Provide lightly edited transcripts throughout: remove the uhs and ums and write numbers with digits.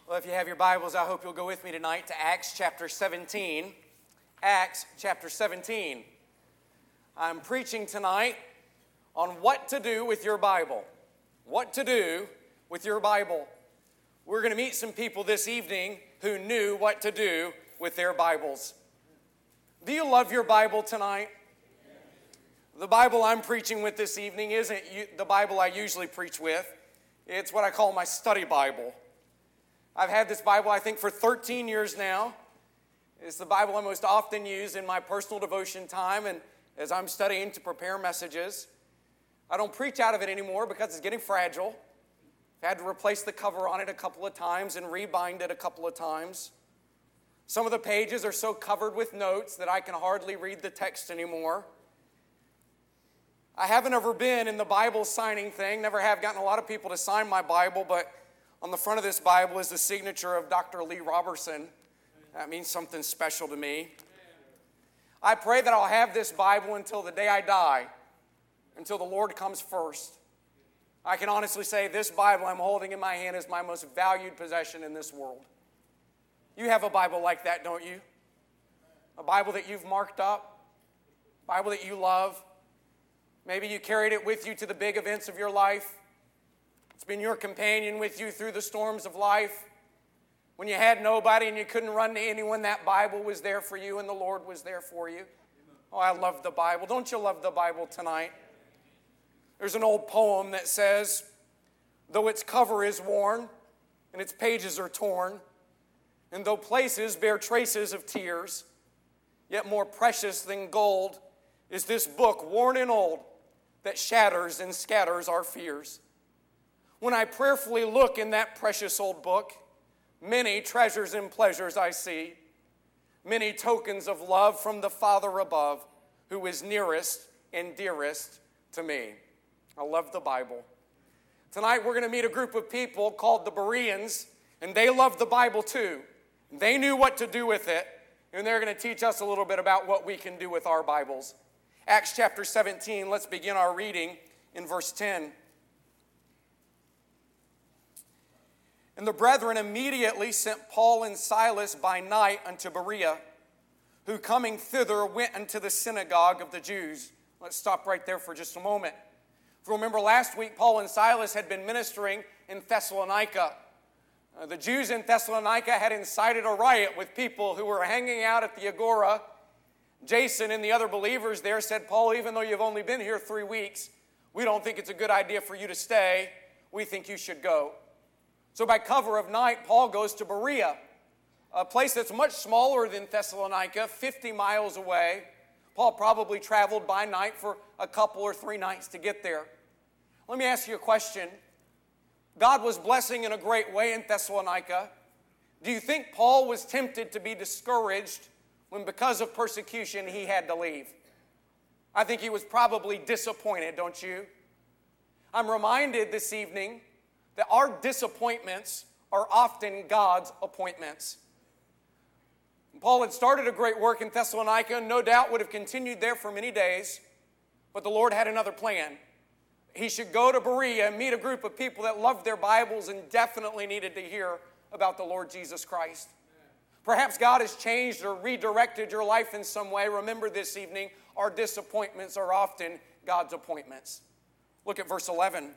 Well, if you have your Bibles, I hope you'll go with me tonight to Acts chapter 17. Acts chapter 17. I'm preaching tonight on what to do with your Bible. What to do with your Bible. We're going to meet some people this evening who knew what to do with their Bibles. Do you love your Bible tonight? The Bible I'm preaching with this evening isn't the Bible I usually preach with. It's what I call my study Bible. I've had this Bible, I think, for 13 years now. It's the Bible I most often use in my personal devotion time and as I'm studying to prepare messages. I don't preach out of it anymore because it's getting fragile. I've had to replace the cover on it a couple of times and rebind it a couple of times. Some of the pages are so covered with notes that I can hardly read the text anymore. I haven't ever been in the Bible signing thing, never have gotten a lot of people to sign my Bible, but on the front of this Bible is the signature of Dr. Lee Robertson. That means something special to me. I pray that I'll have this Bible until the day I die, until the Lord comes first. I can honestly say this Bible I'm holding in my hand is my most valued possession in this world. You have a Bible like that, don't you? A Bible that you've marked up, a Bible that you love. Maybe you carried it with you to the big events of your life. It's been your companion with you through the storms of life. When you had nobody and you couldn't run to anyone, that Bible was there for you and the Lord was there for you. Oh, I love the Bible. Don't you love the Bible tonight? There's an old poem that says, though its cover is worn and its pages are torn, and though places bear traces of tears, yet more precious than gold is this book worn and old that shatters and scatters our fears. When I prayerfully look in that precious old book, many treasures and pleasures I see, many tokens of love from the Father above, who is nearest and dearest to me. I love the Bible. Tonight we're going to meet a group of people called the Bereans, and they love the Bible too. They knew what to do with it, and they're going to teach us a little bit about what we can do with our Bibles. Acts chapter 17, let's begin our reading in verse 10. And the brethren immediately sent Paul and Silas by night unto Berea, who coming thither went unto the synagogue of the Jews. Let's stop right there for just a moment. If you remember last week, Paul and Silas had been ministering in Thessalonica. The Jews in Thessalonica had incited a riot with people who were hanging out at the Agora. Jason and the other believers there said, Paul, even though you've only been here 3 weeks, we don't think it's a good idea for you to stay. We think you should go. So by cover of night, Paul goes to Berea, a place that's much smaller than Thessalonica, 50 miles away. Paul probably traveled by night for a couple or 3 nights to get there. Let me ask you a question. God was blessing in a great way in Thessalonica. Do you think Paul was tempted to be discouraged when because of persecution he had to leave? I think he was probably disappointed, don't you? I'm reminded this evening that our disappointments are often God's appointments. Paul had started a great work in Thessalonica and no doubt would have continued there for many days, but the Lord had another plan. He should go to Berea and meet a group of people that loved their Bibles and definitely needed to hear about the Lord Jesus Christ. Perhaps God has changed or redirected your life in some way. Remember this evening, our disappointments are often God's appointments. Look at verse 11.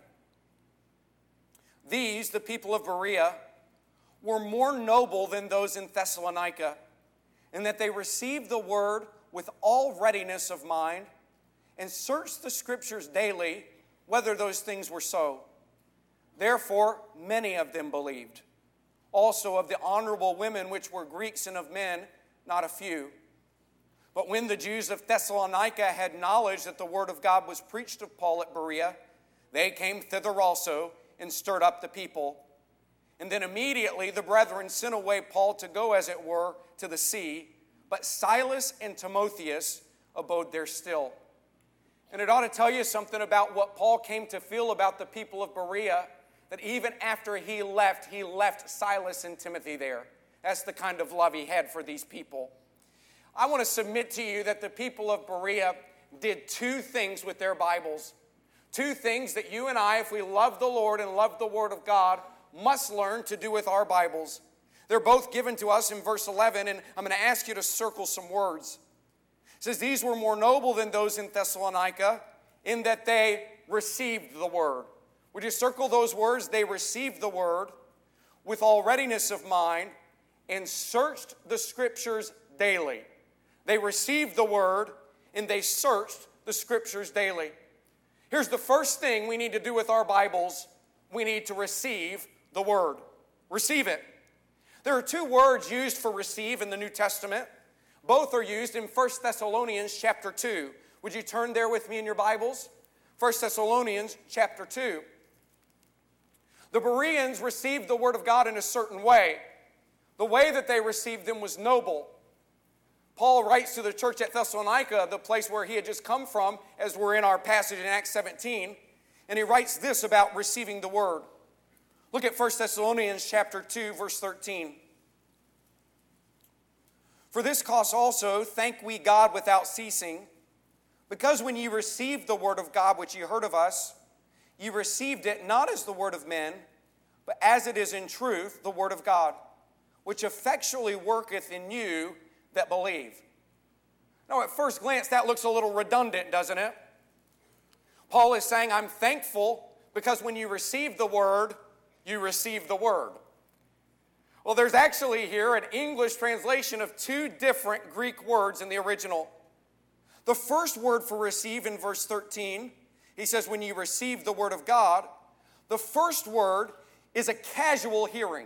These, the people of Berea, were more noble than those in Thessalonica, in that they received the word with all readiness of mind, and searched the Scriptures daily, whether those things were so. Therefore, many of them believed. Also of the honorable women which were Greeks and of men, not a few. But when the Jews of Thessalonica had knowledge that the word of God was preached of Paul at Berea, they came thither also, and stirred up the people. And then immediately the brethren sent away Paul to go, as it were, to the sea. But Silas and Timotheus abode there still. And it ought to tell you something about what Paul came to feel about the people of Berea, that even after he left Silas and Timothy there. That's the kind of love he had for these people. I want to submit to you that the people of Berea did 2 things with their Bibles. 2 things that you and I, if we love the Lord and love the Word of God, must learn to do with our Bibles. They're both given to us in verse 11, and I'm going to ask you to circle some words. It says, these were more noble than those in Thessalonica, in that they received the word. Would you circle those words? They received the word with all readiness of mind and searched the Scriptures daily. They received the word and they searched the Scriptures daily. Here's the first thing we need to do with our Bibles. We need to receive the word. Receive it. There are two words used for receive in the New Testament. Both are used in 1 Thessalonians chapter 2. Would you turn there with me in your Bibles? 1 Thessalonians chapter 2. The Bereans received the word of God in a certain way. The way that they received them was noble. Paul writes to the church at Thessalonica, the place where he had just come from, as we're in our passage in Acts 17, and he writes this about receiving the word. Look at 1 Thessalonians chapter 2, verse 13. For this cause also thank we God without ceasing, because when ye received the word of God which ye heard of us, ye received it not as the word of men, but as it is in truth the word of God, which effectually worketh in you that believe. Now, at first glance, that looks a little redundant, doesn't it? Paul is saying, I'm thankful because when you receive the word, you receive the word. Well, there's actually here an English translation of two different Greek words in the original. The first word for receive in verse 13, he says, when you receive the word of God, the first word is a casual hearing.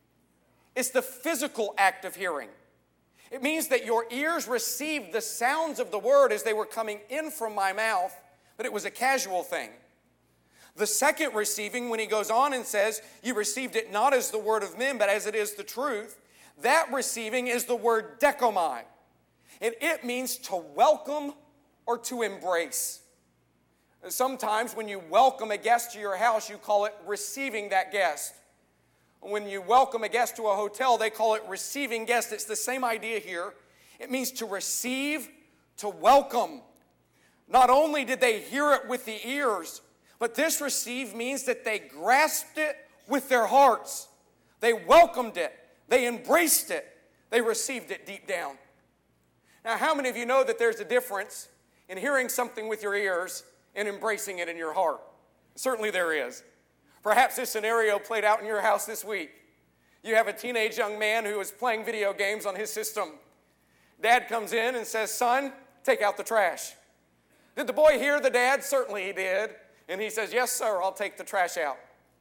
It's the physical act of hearing. It means that your ears received the sounds of the word as they were coming in from my mouth, but it was a casual thing. The second receiving, when he goes on and says, you received it not as the word of men, but as it is the truth, that receiving is the word dekomai. And it means to welcome or to embrace. Sometimes when you welcome a guest to your house, you call it receiving that guest. When you welcome a guest to a hotel, they call it receiving guests. It's the same idea here. It means to receive, to welcome. Not only did they hear it with the ears, but this receive means that they grasped it with their hearts. They welcomed it. They embraced it. They received it deep down. Now, how many of you know that there's a difference in hearing something with your ears and embracing it in your heart? Certainly there is. Perhaps this scenario played out in your house this week. You have a teenage young man who is playing video games on his system. Dad comes in and says, son, take out the trash. Did the boy hear the dad? Certainly he did. And he says, yes, sir, I'll take the trash out.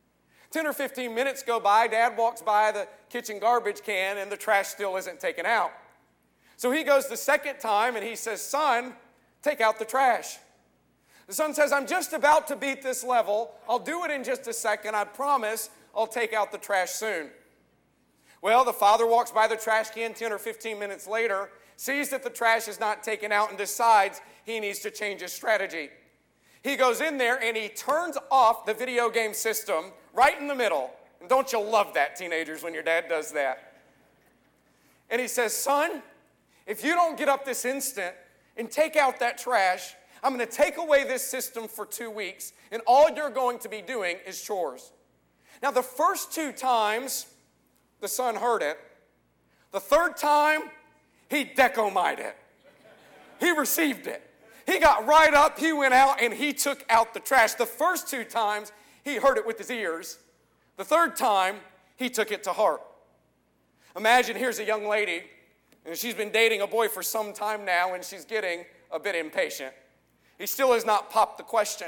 10 or 15 minutes go by. Dad walks by the kitchen garbage can and the trash still isn't taken out. So he goes the second time and he says, son, take out the trash. The son says, I'm just about to beat this level. I'll do it in just a second. I promise I'll take out the trash soon. Well, the father walks by the trash can 10 or 15 minutes later, sees that the trash is not taken out, and decides he needs to change his strategy. He goes in there and he turns off the video game system right in the middle. And don't you love that, teenagers, when your dad does that? And he says, son, if you don't get up this instant and take out that trash, I'm going to take away this system for 2 weeks, and all you're going to be doing is chores. Now, the first 2 times, the son heard it. The third time, he decomied it. He received it. He got right up, he went out, and he took out the trash. The first 2 times, he heard it with his ears. The third time, he took it to heart. Imagine here's a young lady, and she's been dating a boy for some time now, and she's getting a bit impatient. He still has not popped the question.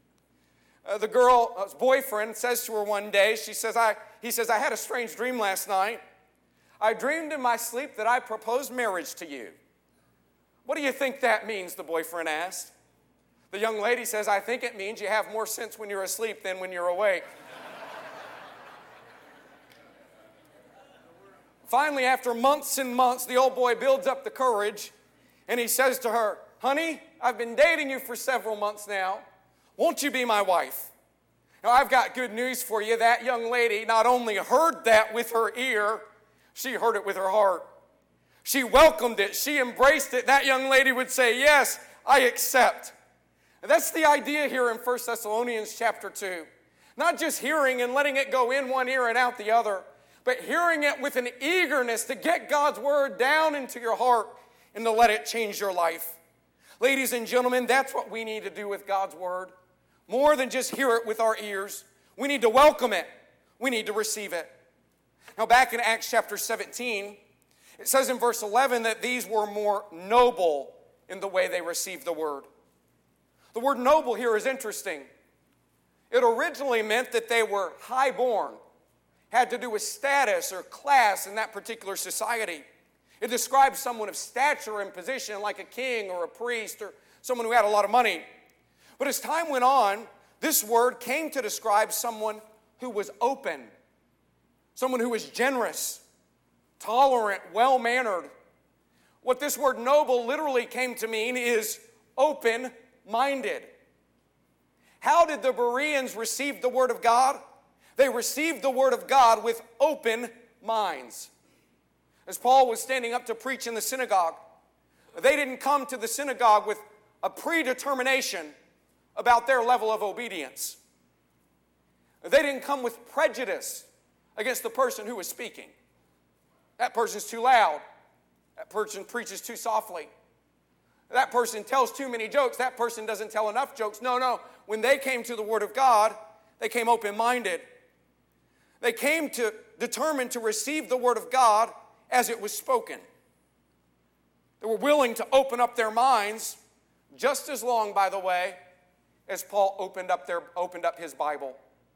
The girl's boyfriend says to her one day, he says, I had a strange dream last night. I dreamed in my sleep that I proposed marriage to you. What do you think that means, the boyfriend asked. The young lady says, I think it means you have more sense when you're asleep than when you're awake. Finally, after months and months, the old boy builds up the courage, and he says to her, honey, I've been dating you for several months now. Won't you be my wife? Now, I've got good news for you. That young lady not only heard that with her ear, she heard it with her heart. She welcomed it. She embraced it. That young lady would say, yes, I accept. And that's the idea here in 1 Thessalonians chapter 2. Not just hearing and letting it go in one ear and out the other, but hearing it with an eagerness to get God's word down into your heart and to let it change your life. Ladies and gentlemen, that's what we need to do with God's word. More than just hear it with our ears. We need to welcome it. We need to receive it. Now back in Acts chapter 17, it says in verse 11 that these were more noble in the way they received the word. The word noble here is interesting. It originally meant that they were highborn, had to do with status or class in that particular society. It describes someone of stature and position like a king or a priest or someone who had a lot of money. But as time went on, this word came to describe someone who was open, someone who was generous, tolerant, well-mannered. What this word noble literally came to mean is open-minded. How did the Bereans receive the word of God? They received the word of God with open minds. As Paul was standing up to preach in the synagogue, they didn't come to the synagogue with a predetermination about their level of obedience. They didn't come with prejudice against the person who was speaking. That person's too loud. That person preaches too softly. That person tells too many jokes. That person doesn't tell enough jokes. No. When they came to the Word of God, they came open-minded. They came to determined to receive the Word of God as it was spoken. They were willing to open up their minds just as long, by the way, as Paul opened up his Bible.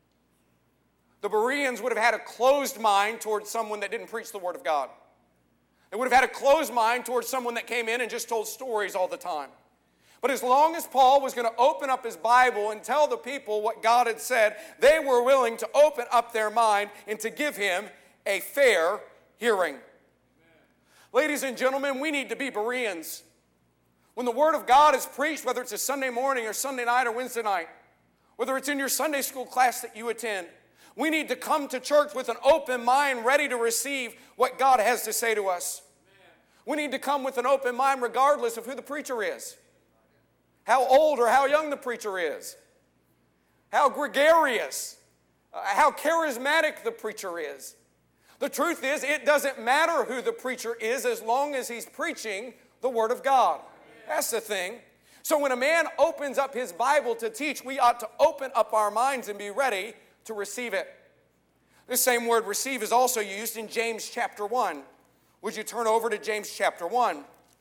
The Bereans would have had a closed mind towards someone that didn't preach the Word of God. They would have had a closed mind towards someone that came in and just told stories all the time. But as long as Paul was going to open up his Bible and tell the people what God had said, they were willing to open up their mind and to give him a fair hearing. Amen. Ladies and gentlemen, we need to be Bereans. When the Word of God is preached, whether it's a Sunday morning or Sunday night or Wednesday night, whether it's in your Sunday school class that you attend, we need to come to church with an open mind, ready to receive what God has to say to us. Amen. We need to come with an open mind regardless of who the preacher is, how old or how young the preacher is, how gregarious, how charismatic the preacher is. The truth is, it doesn't matter who the preacher is as long as he's preaching the Word of God. That's the thing. So when a man opens up his Bible to teach, we ought to open up our minds and be ready to receive it. This same word receive is also used in James chapter 1. Would you turn over to James chapter 1?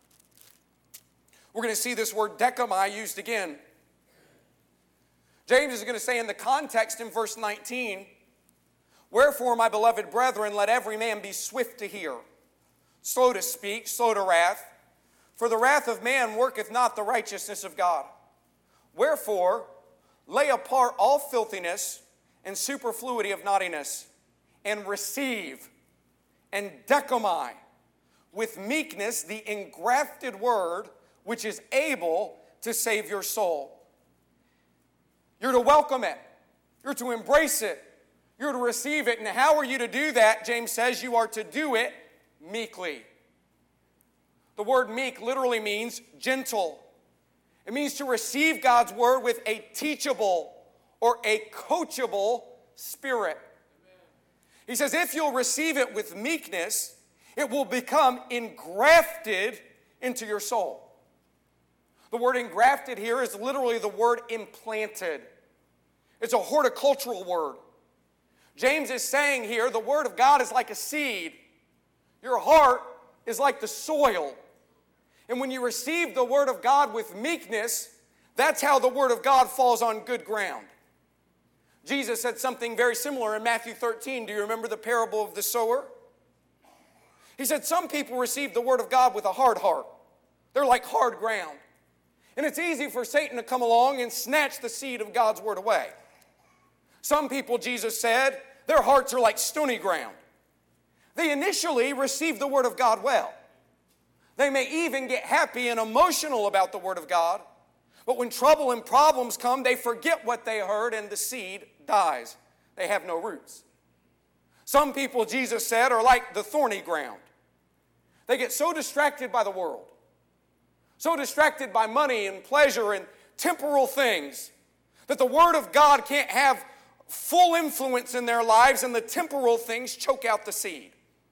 We're going to see this word dekomai used again. James is going to say in the context in verse 19, "Wherefore, my beloved brethren, let every man be swift to hear, slow to speak, slow to wrath. For the wrath of man worketh not the righteousness of God. Wherefore, lay apart all filthiness and superfluity of naughtiness, and receive and dekomai with meekness the engrafted word, which is able to save your soul." You're to welcome it. You're to embrace it. You're to receive it. And how are you to do that? James says you are to do it meekly. The word meek literally means gentle. It means to receive God's word with a teachable or a coachable spirit. Amen. He says if you'll receive it with meekness, it will become engrafted into your soul. The word engrafted here is literally the word implanted. It's a horticultural word. James is saying here the Word of God is like a seed. Your heart is like the soil. And when you receive the Word of God with meekness, that's how the Word of God falls on good ground. Jesus said something very similar in Matthew 13. Do you remember the parable of the sower? He said some people receive the Word of God with a hard heart. They're like hard ground. And it's easy for Satan to come along and snatch the seed of God's Word away. Some people, Jesus said, their hearts are like stony ground. They initially receive the Word of God well. They may even get happy and emotional about the Word of God, but when trouble and problems come, they forget what they heard and the seed dies. They have no roots. Some people, Jesus said, are like the thorny ground. They get so distracted by the world, so distracted by money and pleasure and temporal things, that the Word of God can't have full influence in their lives, and the temporal things choke out the seed.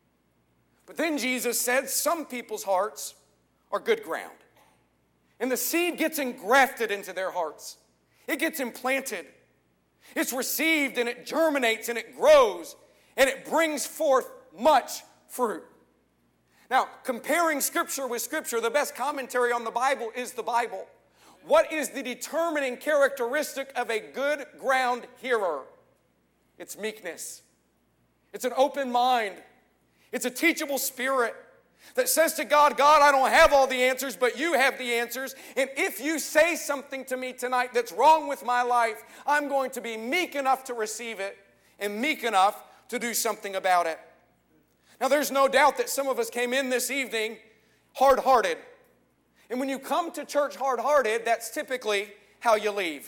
But then Jesus said some people's hearts are good ground. And the seed gets engrafted into their hearts. It gets implanted. It's received and it germinates and it grows and it brings forth much fruit. Now, comparing Scripture with Scripture, the best commentary on the Bible is the Bible. What is the determining characteristic of a good ground hearer? It's meekness. It's an open mind. It's a teachable spirit that says to God, God, I don't have all the answers, but you have the answers. And if you say something to me tonight that's wrong with my life, I'm going to be meek enough to receive it and meek enough to do something about it. Now, there's no doubt that some of us came in this evening hard-hearted. And when you come to church hard-hearted, that's typically how you leave.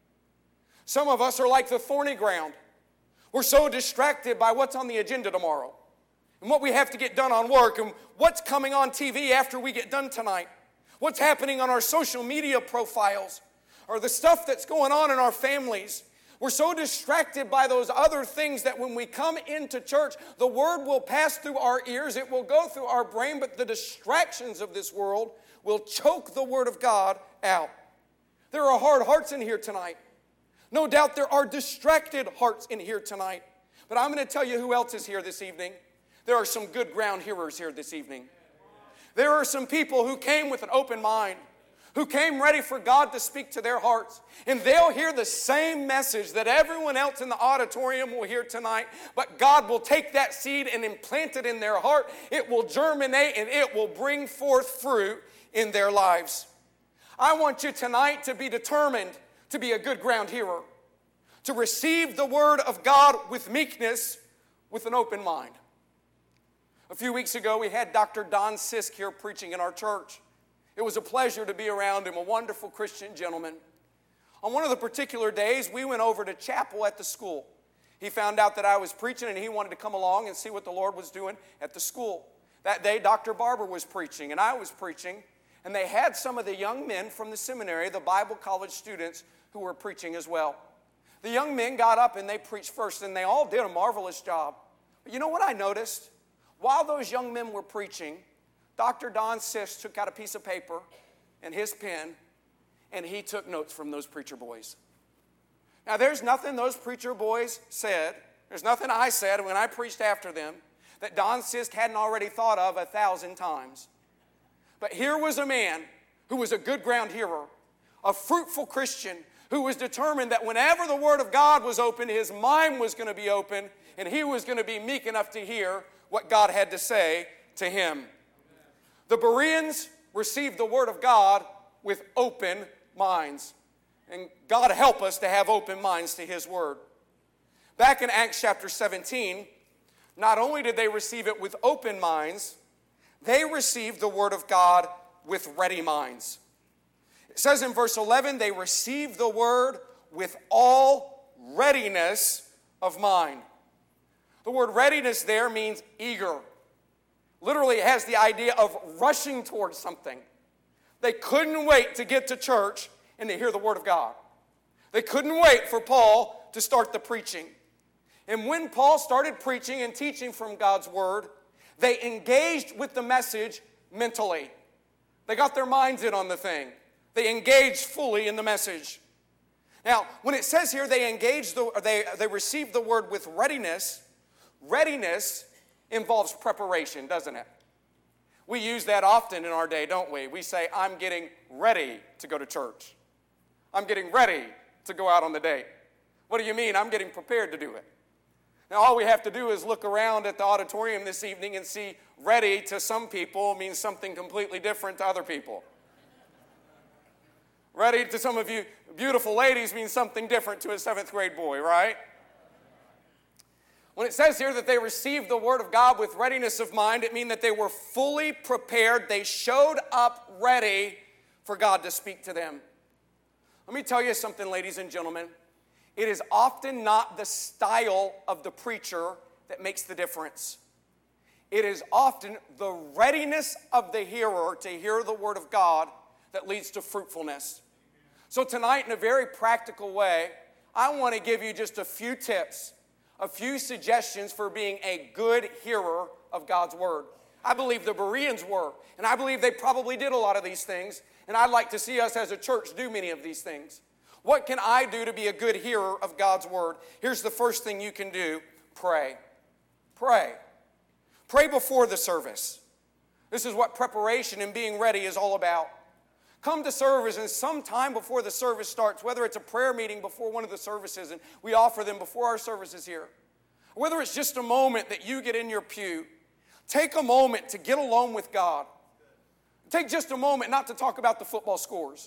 Some of us are like the thorny ground. We're so distracted by what's on the agenda tomorrow and what we have to get done on work and what's coming on TV after we get done tonight, what's happening on our social media profiles, or the stuff that's going on in our families. We're so distracted by those other things that when we come into church, the word will pass through our ears, it will go through our brain, but the distractions of this world will choke the word of God out. There are hard hearts in here tonight. No doubt there are distracted hearts in here tonight. But I'm going to tell you who else is here this evening. There are some good ground hearers here this evening. There are some people who came with an open mind, who came ready for God to speak to their hearts. And they'll hear the same message that everyone else in the auditorium will hear tonight, but God will take that seed and implant it in their heart. It will germinate and it will bring forth fruit in their lives. I want you tonight to be determined to be a good ground hearer, to receive the word of God with meekness, with an open mind. A few weeks ago, we had Dr. Don Sisk here preaching in our church. It was a pleasure to be around him, a wonderful Christian gentleman. On one of the particular days, we went over to chapel at the school. He found out that I was preaching, and he wanted to come along and see what the Lord was doing at the school. That day, Dr. Barber was preaching, and I was preaching, and they had some of the young men from the seminary, the Bible college students, who were preaching as well. The young men got up and they preached first, and they all did a marvelous job. But you know what I noticed? While those young men were preaching, Dr. Don Sisk took out a piece of paper and his pen, and he took notes from those preacher boys. Now, there's nothing those preacher boys said, there's nothing I said when I preached after them that Don Sisk hadn't already thought of 1,000 times. But here was a man who was a good ground hearer, a fruitful Christian who was determined that whenever the Word of God was open, his mind was going to be open, and he was going to be meek enough to hear what God had to say to him. The Bereans received the Word of God with open minds. And God help us to have open minds to His Word. Back in Acts chapter 17, not only did they receive it with open minds, they received the Word of God with ready minds. It says in verse 11, they received the Word with all readiness of mind. The word readiness there means eager. Literally, it has the idea of rushing towards something. They couldn't wait to get to church and to hear the Word of God. They couldn't wait for Paul to start the preaching. And when Paul started preaching and teaching from God's Word, they engaged with the message mentally. They got their minds in on the thing. They engaged fully in the message. Now, when it says here they received the Word with readiness, readiness involves preparation, doesn't it? We use that often in our day, don't we? We say, I'm getting ready to go to church. I'm getting ready to go out on the date. What do you mean? I'm getting prepared to do it. Now, all we have to do is look around at the auditorium this evening and see ready to some people means something completely different to other people. Ready to some of you beautiful ladies means something different to a 7th grade boy, right? When it says here that they received the Word of God with readiness of mind, it means that they were fully prepared. They showed up ready for God to speak to them. Let me tell you something, ladies and gentlemen. It is often not the style of the preacher that makes the difference. It is often the readiness of the hearer to hear the Word of God that leads to fruitfulness. So tonight, in a very practical way, I want to give you just a few tips, a few suggestions for being a good hearer of God's Word. I believe the Bereans were, and I believe they probably did a lot of these things, and I'd like to see us as a church do many of these things. What can I do to be a good hearer of God's Word? Here's the first thing you can do. Pray. Pray. Pray before the service. This is what preparation and being ready is all about. Come to service, and sometime before the service starts, whether it's a prayer meeting before one of the services, and we offer them before our services here, or whether it's just a moment that you get in your pew, take a moment to get alone with God. Take just a moment not to talk about the football scores.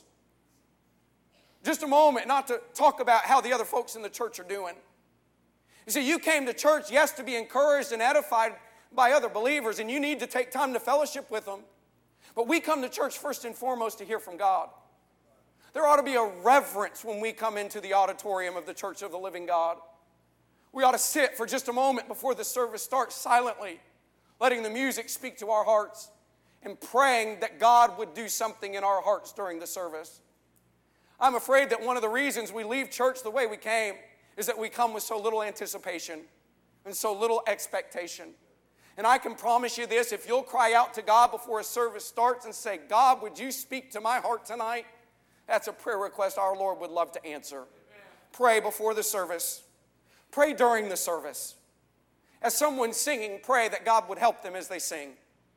Just a moment not to talk about how the other folks in the church are doing. You see, you came to church, yes, to be encouraged and edified by other believers, and you need to take time to fellowship with them. But we come to church first and foremost to hear from God. There ought to be a reverence when we come into the auditorium of the Church of the Living God. We ought to sit for just a moment before the service starts silently, letting the music speak to our hearts and praying that God would do something in our hearts during the service. I'm afraid that one of the reasons we leave church the way we came is that we come with so little anticipation and so little expectation. And I can promise you this, if you'll cry out to God before a service starts and say, God, would you speak to my heart tonight? That's a prayer request our Lord would love to answer. Amen. Pray before the service. Pray during the service. As someone's singing, pray that God would help them as they sing.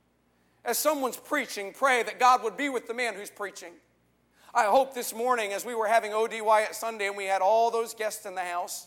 As someone's preaching, pray that God would be with the man who's preaching. I hope this morning as we were having OD Wyatt Sunday and we had all those guests in the house,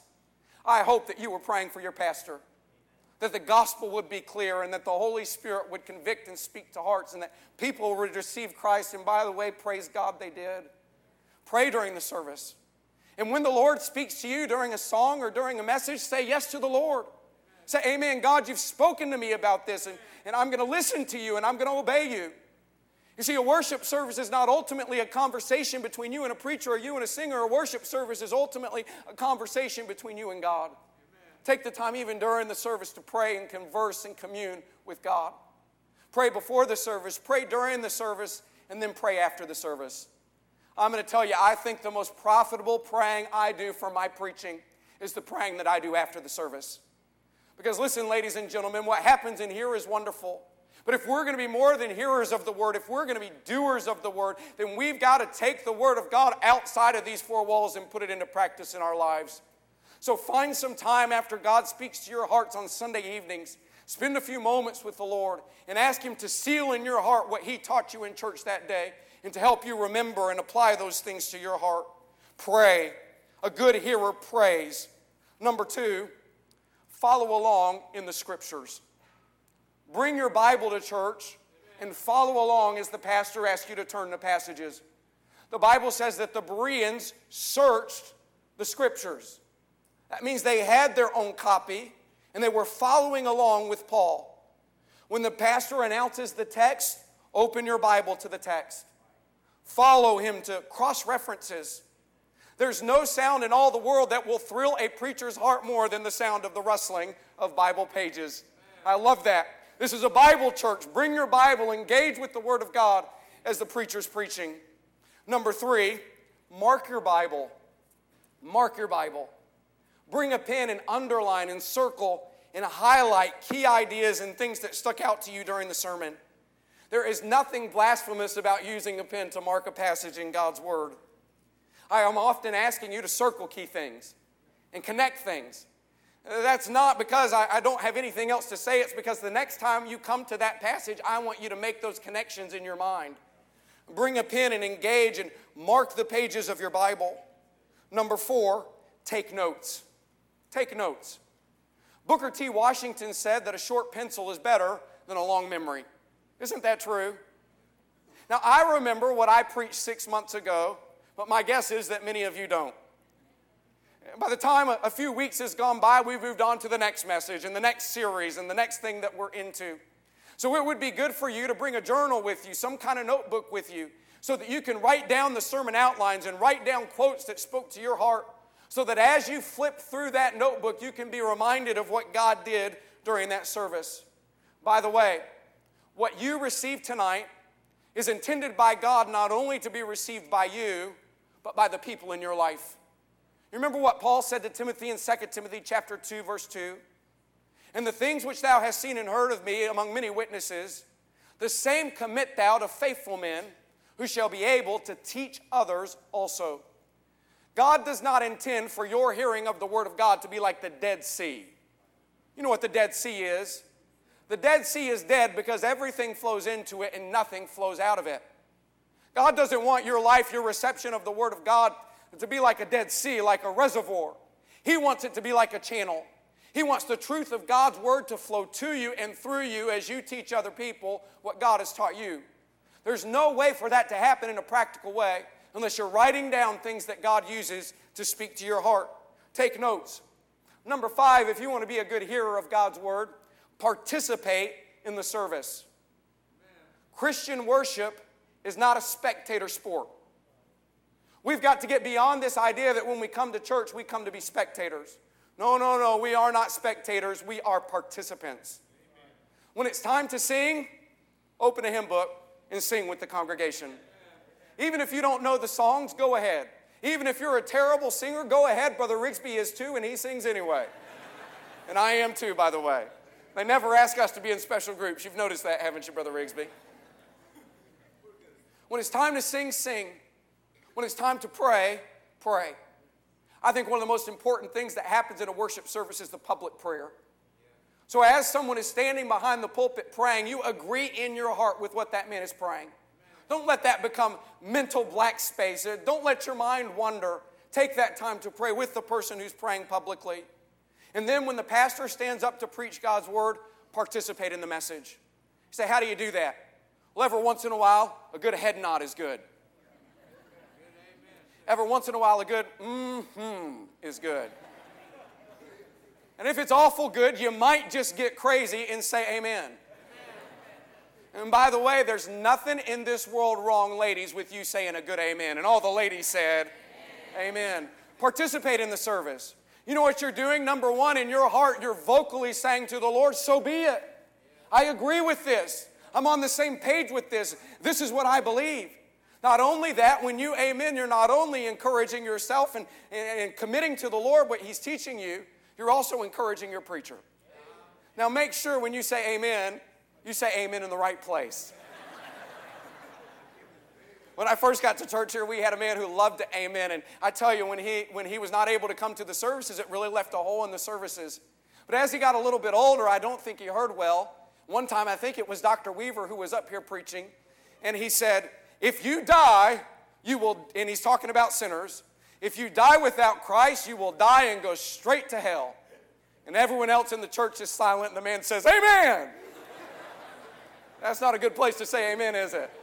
I hope that you were praying for your pastor, that the gospel would be clear and that the Holy Spirit would convict and speak to hearts and that people would receive Christ. And by the way, praise God they did. Pray during the service. And when the Lord speaks to you during a song or during a message, say yes to the Lord. Say, amen, God, you've spoken to me about this, and I'm going to listen to you, and I'm going to obey you. You see, a worship service is not ultimately a conversation between you and a preacher or you and a singer. A worship service is ultimately a conversation between you and God. Amen. Take the time even during the service to pray and converse and commune with God. Pray before the service, pray during the service, and then pray after the service. I'm going to tell you, I think the most profitable praying I do for my preaching is the praying that I do after the service. Because listen, ladies and gentlemen, what happens in here is wonderful. But if we're going to be more than hearers of the Word, if we're going to be doers of the Word, then we've got to take the Word of God outside of these four walls and put it into practice in our lives. So find some time after God speaks to your hearts on Sunday evenings. Spend a few moments with the Lord and ask Him to seal in your heart what He taught you in church that day and to help you remember and apply those things to your heart. Pray. A good hearer prays. Number 2, follow along in the Scriptures. Bring your Bible to church and follow along as the pastor asks you to turn to passages. The Bible says that the Bereans searched the Scriptures. That means they had their own copy and they were following along with Paul. When the pastor announces the text, open your Bible to the text. Follow him to cross-references. There's no sound in all the world that will thrill a preacher's heart more than the sound of the rustling of Bible pages. I love that. This is a Bible church. Bring your Bible. Engage with the Word of God as the preacher's preaching. Number 3, mark your Bible. Mark your Bible. Bring a pen and underline and circle and highlight key ideas and things that stuck out to you during the sermon. There is nothing blasphemous about using a pen to mark a passage in God's Word. I am often asking you to circle key things and connect things. That's not because I don't have anything else to say. It's because the next time you come to that passage, I want you to make those connections in your mind. Bring a pen and engage and mark the pages of your Bible. Number 4, take notes. Take notes. Booker T. Washington said that a short pencil is better than a long memory. Isn't that true? Now, I remember what I preached 6 months ago, but my guess is that many of you don't. By the time a few weeks has gone by, we've moved on to the next message and the next series and the next thing that we're into. So it would be good for you to bring a journal with you, some kind of notebook with you, so that you can write down the sermon outlines and write down quotes that spoke to your heart, so that as you flip through that notebook, you can be reminded of what God did during that service. By the way, what you received tonight is intended by God not only to be received by you, but by the people in your life. You remember what Paul said to Timothy in 2 Timothy chapter 2, verse 2? And the things which thou hast seen and heard of me among many witnesses, the same commit thou to faithful men, who shall be able to teach others also. God does not intend for your hearing of the Word of God to be like the Dead Sea. You know what the Dead Sea is? The Dead Sea is dead because everything flows into it and nothing flows out of it. God doesn't want your life, your reception of the Word of God to be like a Dead Sea, like a reservoir. He wants it to be like a channel. He wants the truth of God's Word to flow to you and through you as you teach other people what God has taught you. There's no way for that to happen in a practical way unless you're writing down things that God uses to speak to your heart. Take notes. Number 5, if you want to be a good hearer of God's Word, participate in the service. Christian worship is not a spectator sport. We've got to get beyond this idea that when we come to church, we come to be spectators. No, we are not spectators, we are participants. When it's time to sing, open a hymn book and sing with the congregation. Even if you don't know the songs, go ahead. Even if you're a terrible singer, go ahead. Brother Rigsby is too, and he sings anyway. And I am too, by the way. They never ask us to be in special groups. You've noticed that, haven't you, Brother Rigsby? When it's time to sing, sing. When it's time to pray, pray. I think one of the most important things that happens in a worship service is the public prayer. So as someone is standing behind the pulpit praying, you agree in your heart with what that man is praying. Don't let that become mental black space. Don't let your mind wander. Take that time to pray with the person who's praying publicly. And then when the pastor stands up to preach God's Word, participate in the message. You say, how do you do that? Well, every once in a while, a good head nod is good. Every once in a while, a good is good. And if it's awful good, you might just get crazy and say amen. And by the way, there's nothing in this world wrong, ladies, with you saying a good amen. And all the ladies said, amen. Participate in the service. You know what you're doing? Number 1, in your heart, you're vocally saying to the Lord, so be it. I agree with this. I'm on the same page with this. This is what I believe. Not only that, when you amen, you're not only encouraging yourself and committing to the Lord what He's teaching you, you're also encouraging your preacher. Now make sure when you say amen, you say amen in the right place. When I first got to church here, we had a man who loved to amen. And I tell you, when he was not able to come to the services, it really left a hole in the services. But as he got a little bit older, I don't think he heard well. One time, I think it was Dr. Weaver who was up here preaching. And he said, if you die, you will, and he's talking about sinners, if you die without Christ, you will die and go straight to hell. And everyone else in the church is silent, and the man says, amen. That's not a good place to say amen, is it?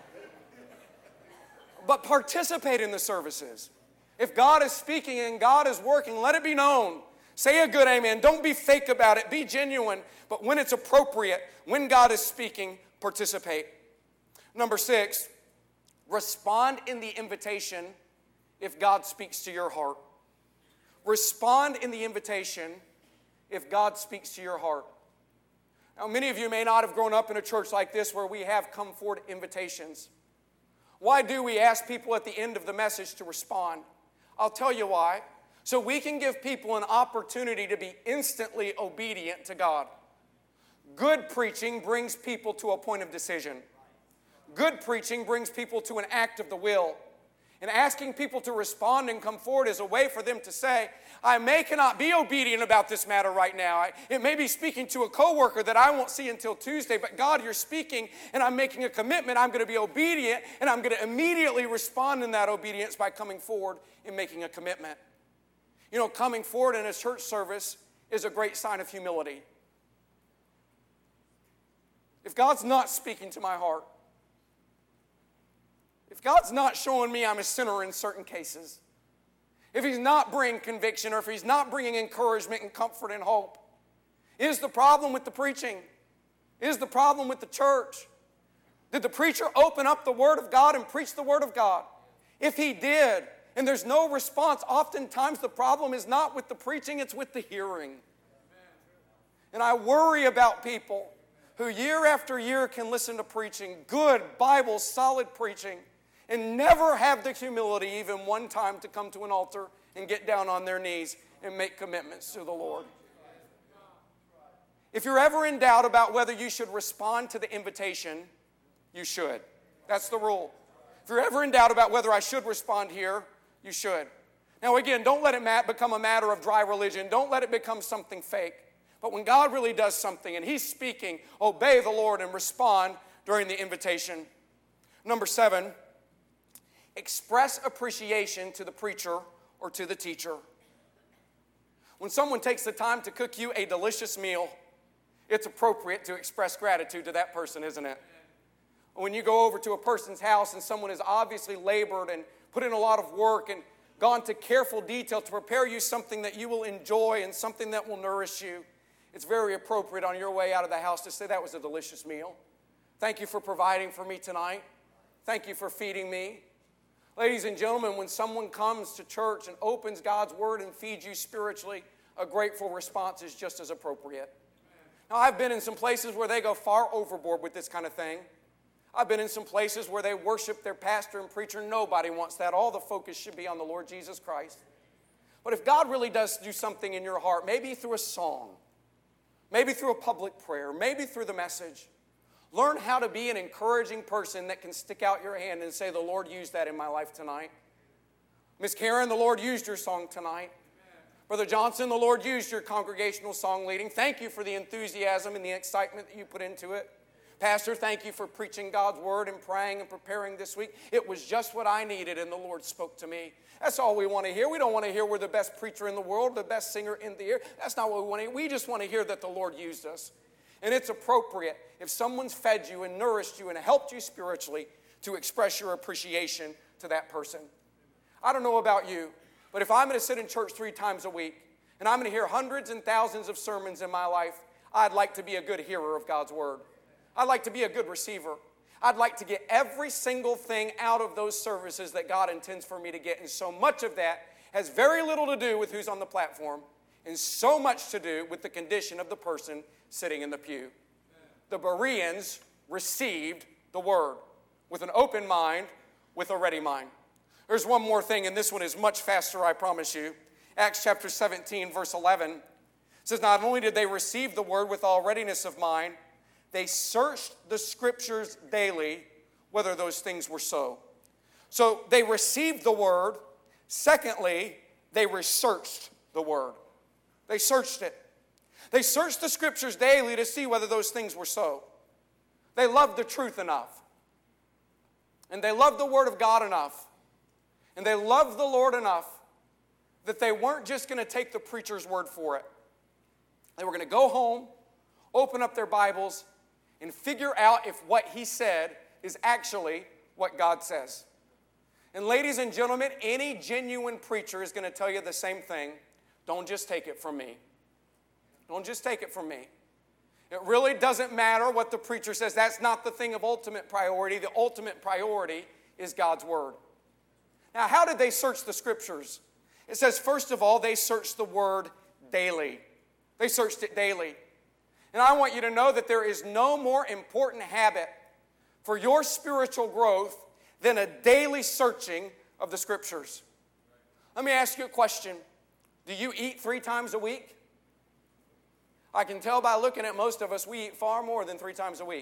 But participate in the services. If God is speaking and God is working, let it be known. Say a good amen. Don't be fake about it. Be genuine. But when it's appropriate, when God is speaking, participate. Number 6, respond in the invitation if God speaks to your heart. Respond in the invitation if God speaks to your heart. Now, many of you may not have grown up in a church like this where we have come forward invitations. Why do we ask people at the end of the message to respond? I'll tell you why. So we can give people an opportunity to be instantly obedient to God. Good preaching brings people to a point of decision. Good preaching brings people to an act of the will. And asking people to respond and come forward is a way for them to say, I cannot be obedient about this matter right now. It may be speaking to a coworker that I won't see until Tuesday, but God, you're speaking, and I'm making a commitment. I'm going to be obedient, and I'm going to immediately respond in that obedience by coming forward and making a commitment. You know, coming forward in a church service is a great sign of humility. If God's not speaking to my heart, if God's not showing me I'm a sinner in certain cases, if He's not bringing conviction or if He's not bringing encouragement and comfort and hope, is the problem with the preaching? Is the problem with the church? Did the preacher open up the Word of God and preach the Word of God? If he did, and there's no response, oftentimes the problem is not with the preaching, it's with the hearing. And I worry about people who year after year can listen to preaching, good, Bible, solid preaching, and never have the humility even one time to come to an altar and get down on their knees and make commitments to the Lord. If you're ever in doubt about whether you should respond to the invitation, you should. That's the rule. If you're ever in doubt about whether I should respond here, you should. Now again, don't let it become a matter of dry religion. Don't let it become something fake. But when God really does something and He's speaking, obey the Lord and respond during the invitation. Number 7, express appreciation to the preacher or to the teacher. When someone takes the time to cook you a delicious meal, it's appropriate to express gratitude to that person, isn't it? When you go over to a person's house and someone has obviously labored and put in a lot of work and gone to careful detail to prepare you something that you will enjoy and something that will nourish you, it's very appropriate on your way out of the house to say, that was a delicious meal. Thank you for providing for me tonight. Thank you for feeding me. Ladies and gentlemen, when someone comes to church and opens God's Word and feeds you spiritually, a grateful response is just as appropriate. Now, I've been in some places where they go far overboard with this kind of thing. I've been in some places where they worship their pastor and preacher. Nobody wants that. All the focus should be on the Lord Jesus Christ. But if God really does do something in your heart, maybe through a song, maybe through a public prayer, maybe through the message, learn how to be an encouraging person that can stick out your hand and say, the Lord used that in my life tonight. Miss Karen, the Lord used your song tonight. Brother Johnson, the Lord used your congregational song leading. Thank you for the enthusiasm and the excitement that you put into it. Pastor, thank you for preaching God's Word and praying and preparing this week. It was just what I needed, and the Lord spoke to me. That's all we want to hear. We don't want to hear we're the best preacher in the world, the best singer in the air. That's not what we want to hear. We just want to hear that the Lord used us. And it's appropriate if someone's fed you and nourished you and helped you spiritually to express your appreciation to that person. I don't know about you, but if I'm going to sit in church 3 times a week and I'm going to hear hundreds and thousands of sermons in my life, I'd like to be a good hearer of God's Word. I'd like to be a good receiver. I'd like to get every single thing out of those services that God intends for me to get. And so much of that has very little to do with who's on the platform and so much to do with the condition of the person sitting in the pew. The Bereans received the Word with an open mind, with a ready mind. There's one more thing, and this one is much faster, I promise you. Acts chapter 17, verse 11 says, not only did they receive the Word with all readiness of mind, they searched the Scriptures daily, whether those things were so. So they received the Word. Secondly, they researched the Word. They searched it. They searched the Scriptures daily to see whether those things were so. They loved the truth enough. And they loved the Word of God enough. And they loved the Lord enough that they weren't just going to take the preacher's word for it. They were going to go home, open up their Bibles, and figure out if what he said is actually what God says. And ladies and gentlemen, any genuine preacher is going to tell you the same thing. Don't just take it from me. Don't just take it from me. It really doesn't matter what the preacher says. That's not the thing of ultimate priority. The ultimate priority is God's Word. Now, how did they search the Scriptures? It says, first of all, they searched the Word daily. They searched it daily. And I want you to know that there is no more important habit for your spiritual growth than a daily searching of the Scriptures. Let me ask you a question. Do you eat 3 times a week? I can tell by looking at most of us, we eat far more than 3 times a week.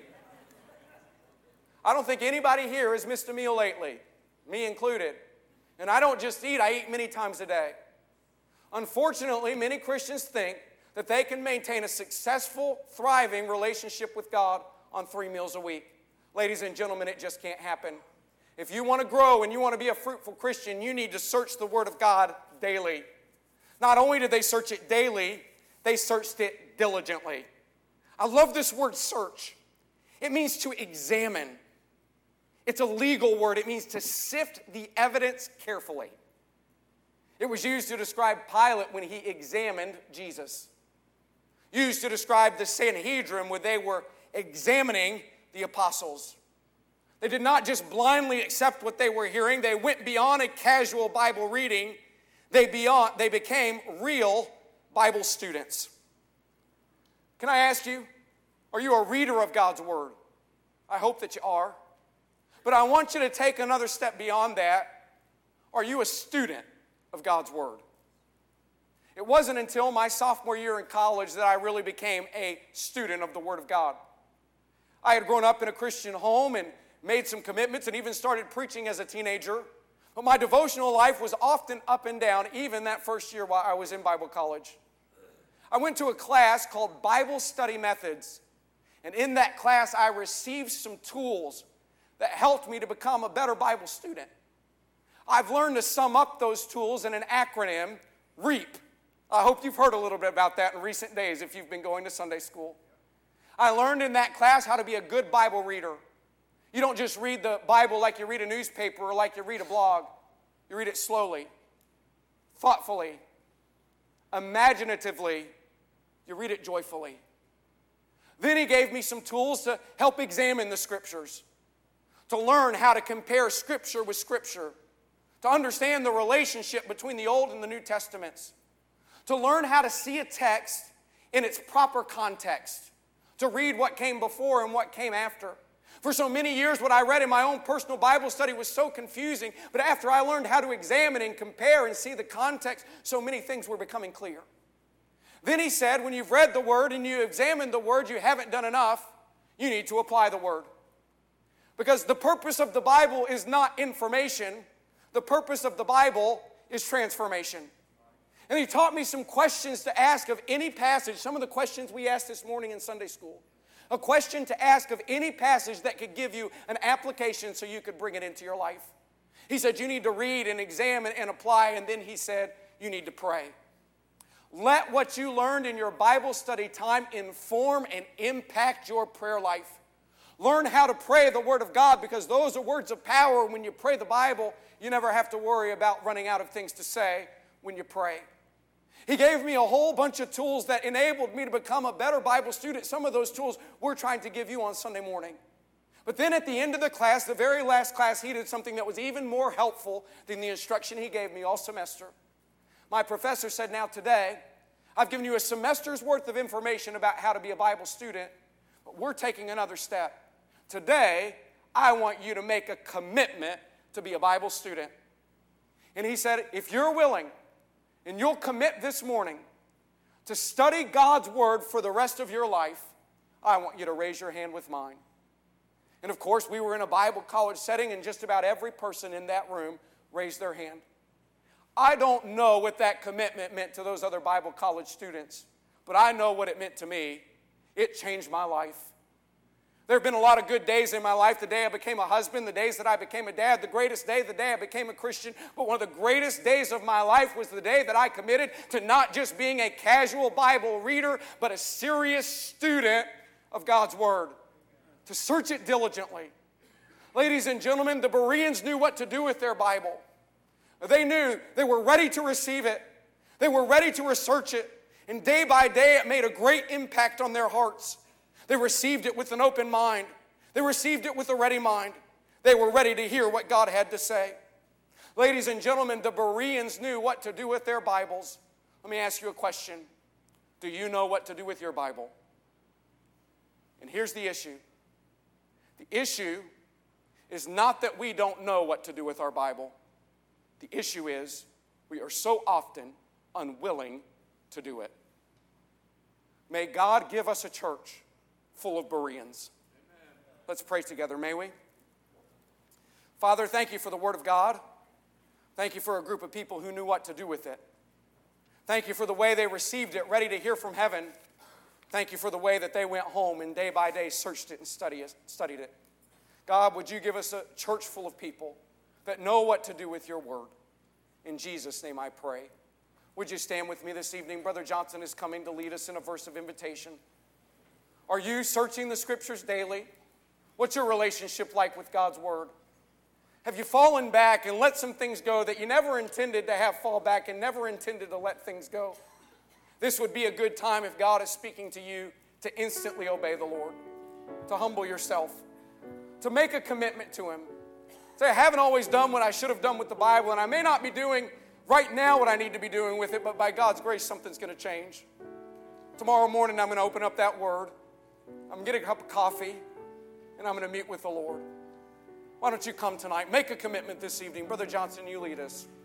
I don't think anybody here has missed a meal lately, me included. And I don't just eat, I eat many times a day. Unfortunately, many Christians think that they can maintain a successful, thriving relationship with God on 3 meals a week. Ladies and gentlemen, it just can't happen. If you want to grow and you want to be a fruitful Christian, you need to search the Word of God daily. Not only did they search it daily, they searched it diligently. I love this word search. It means to examine. It's a legal word. It means to sift the evidence carefully. It was used to describe Pilate when he examined Jesus. Used to describe the Sanhedrin when they were examining the apostles. They did not just blindly accept what they were hearing. They went beyond a casual Bible reading. They became real Bible students. Can I ask you, are you a reader of God's Word? I hope that you are. But I want you to take another step beyond that. Are you a student of God's Word? It wasn't until my sophomore year in college that I really became a student of the Word of God. I had grown up in a Christian home and made some commitments and even started preaching as a teenager. But my devotional life was often up and down, even that first year while I was in Bible college. I went to a class called Bible Study Methods. And in that class, I received some tools that helped me to become a better Bible student. I've learned to sum up those tools in an acronym, REAP. I hope you've heard a little bit about that in recent days if you've been going to Sunday school. I learned in that class how to be a good Bible reader. You don't just read the Bible like you read a newspaper or like you read a blog. You read it slowly, thoughtfully, imaginatively. You read it joyfully. Then he gave me some tools to help examine the Scriptures, to learn how to compare Scripture with Scripture, to understand the relationship between the Old and the New Testaments, to learn how to see a text in its proper context, to read what came before and what came after. For so many years, what I read in my own personal Bible study was so confusing, but after I learned how to examine and compare and see the context, so many things were becoming clear. Then he said, when you've read the Word and you examined the Word, you haven't done enough. You need to apply the Word. Because the purpose of the Bible is not information. The purpose of the Bible is transformation. And he taught me some questions to ask of any passage, some of the questions we asked this morning in Sunday school. A question to ask of any passage that could give you an application so you could bring it into your life. He said, you need to read and examine and apply, and then he said, you need to pray. Let what you learned in your Bible study time inform and impact your prayer life. Learn how to pray the Word of God, because those are words of power. When you pray the Bible, you never have to worry about running out of things to say when you pray. He gave me a whole bunch of tools that enabled me to become a better Bible student. Some of those tools we're trying to give you on Sunday morning. But then at the end of the class, the very last class, he did something that was even more helpful than the instruction he gave me all semester. My professor said, now today, I've given you a semester's worth of information about how to be a Bible student, but we're taking another step. Today, I want you to make a commitment to be a Bible student. And he said, if you're willing, and you'll commit this morning to study God's Word for the rest of your life, I want you to raise your hand with mine. And of course, we were in a Bible college setting, and just about every person in that room raised their hand. I don't know what that commitment meant to those other Bible college students, but I know what it meant to me. It changed my life. There have been a lot of good days in my life. The day I became a husband, the days that I became a dad, the greatest day, the day I became a Christian. But one of the greatest days of my life was the day that I committed to not just being a casual Bible reader, but a serious student of God's Word, to search it diligently. Ladies and gentlemen, the Bereans knew what to do with their Bible. They knew, they were ready to receive it. They were ready to research it. And day by day, it made a great impact on their hearts. They received it with an open mind. They received it with a ready mind. They were ready to hear what God had to say. Ladies and gentlemen, the Bereans knew what to do with their Bibles. Let me ask you a question. Do you know what to do with your Bible? And here's the issue. The issue is not that we don't know what to do with our Bible. The issue is we are so often unwilling to do it. May God give us a church full of Bereans. Amen. Let's pray together, may we? Father, thank you for the Word of God. Thank you for a group of people who knew what to do with it. Thank you for the way they received it, ready to hear from heaven. Thank you for the way that they went home and day by day searched it and studied it. God, would you give us a church full of people that know what to do with your Word? In Jesus' name I pray. Would you stand with me this evening? Brother Johnson is coming to lead us in a verse of invitation. Are you searching the Scriptures daily? What's your relationship like with God's Word? Have you fallen back and let some things go that you never intended to have fall back and never intended to let things go? This would be a good time, if God is speaking to you, to instantly obey the Lord, to humble yourself, to make a commitment to Him. Say, I haven't always done what I should have done with the Bible, and I may not be doing right now what I need to be doing with it, but by God's grace, something's going to change. Tomorrow morning, I'm going to open up that Word. I'm going to get a cup of coffee, and I'm going to meet with the Lord. Why don't you come tonight? Make a commitment this evening. Brother Johnson, you lead us.